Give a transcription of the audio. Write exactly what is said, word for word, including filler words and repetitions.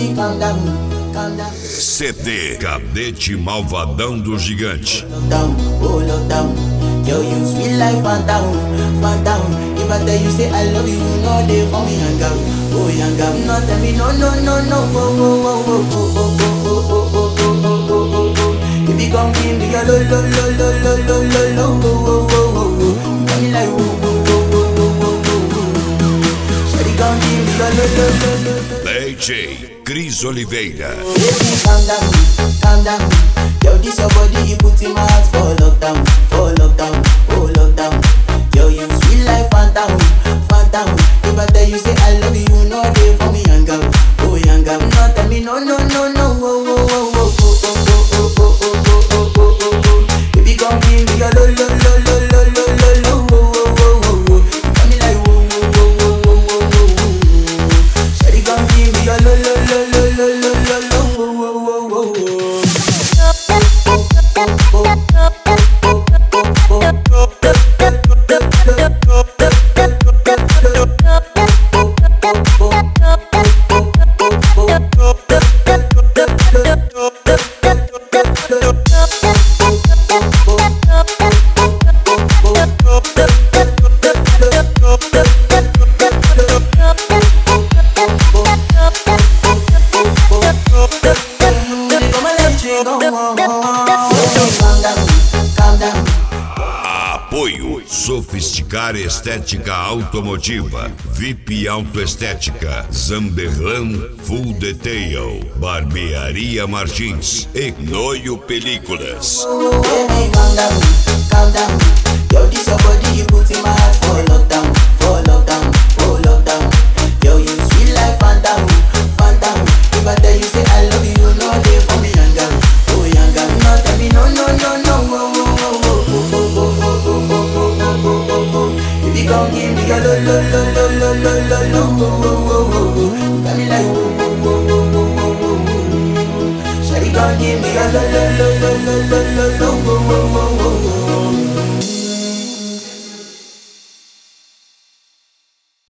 baby, calm down, calm down. C D Cadete Malvadão do Gigante. Down, oh lockdown. Yo, you sweet life, phantom, phantom. If I tell you say I love you, you know they for me hang out, oh hang out. No tell me no, no, no, no, oh, oh, oh, oh, oh, oh, oh, oh, oh, oh, oh, oh, oh. If you come give me a lo, lo, lo, lo, lo, lo, lo, lo, oh, oh, oh, oh, oh. You got me like oh, oh, oh, oh, oh, oh, oh, oh. Shawty come give me a lo, lo, lo, lo, lo. D J Cris Oliveira. Baby, calm down, calm down. Yo, this your body, you put in my heart for lockdown, for lockdown, oh lockdown. Yo, you sweet life, phantom, phantom. If I tell you say I love you, you know they for me hang out, oh hang out. No tell me no, no, no, no, oh, oh, oh, oh, oh, oh, oh, oh, oh, oh, oh, oh, oh, oh. Baby, come give me a lo, lo, lo, lo, lo, lo, lo, lo, oh, oh, oh, oh, oh. You got me like oh, oh, oh, oh, oh, oh, oh, oh. Shawty, come give me a lo, lo, lo, lo, lo, lo, lo, lo, oh, oh, oh, oh, oh. Apoio Sofisticar Estética Automotiva, V I P Autoestética, Zamberlan Full Detail, Barbearia Martins e Noio Películas. Baby, calm down, calm down. Yo, this your body, you put in my heart for lockdown, for lockdown, oh lockdown. Yo, you sweet life, phantom, phantom. If I tell you say I love you, you know they for me hang out, oh hang out. No tell me no, no, no, no, oh, oh, oh, oh, oh, oh, oh, oh, oh, oh, oh, oh, oh. If you come give me a lo, lo, lo, lo, lo, lo, lo, lo, oh, oh, oh, oh, oh. You got me like oh, oh, oh, oh, oh, oh, oh, oh. Shawty, come give me a lo, lo, lo, lo, lo, lo, lo, lo, oh, oh, oh, oh.